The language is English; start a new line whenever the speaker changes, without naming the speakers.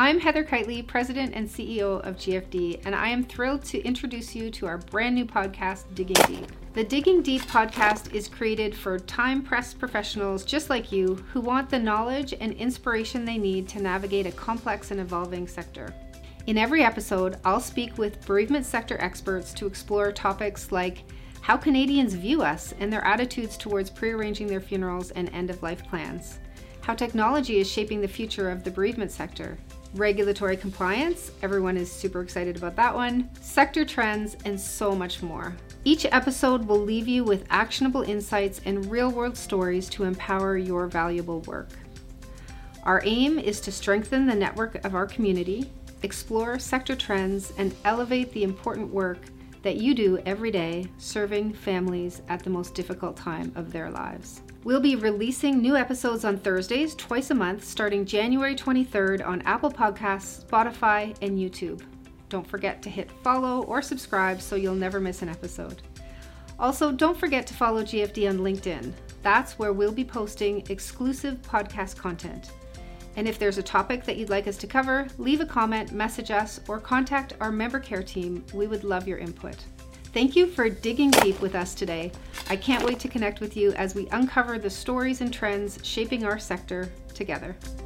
I'm Heather Kitely, President and CEO of GFD, and I am thrilled to introduce you to our brand new podcast, Digging Deep. The Digging Deep podcast is created for time-pressed professionals just like you who want the knowledge and inspiration they need to navigate a complex and evolving sector. In every episode, I'll speak with bereavement sector experts to explore topics like how Canadians view us and their attitudes towards prearranging their funerals and end-of-life plans, how technology is shaping the future of the bereavement sector, regulatory compliance, everyone is super excited about that one, sector trends, and so much more. Each episode will leave you with actionable insights and real-world stories to empower your valuable work. Our aim is to strengthen the network of our community, explore sector trends, and elevate the important work that you do every day serving families at the most difficult time of their lives. We'll be releasing new episodes on Thursdays twice a month starting January 23rd on Apple Podcasts, Spotify, and YouTube. Don't forget to hit follow or subscribe so you'll never miss an episode. Also, don't forget to follow GFD on LinkedIn. That's where we'll be posting exclusive podcast content. And if there's a topic that you'd like us to cover, leave a comment, message us, or contact our member care team. We would love your input. Thank you for digging deep with us today. I can't wait to connect with you as we uncover the stories and trends shaping our sector together.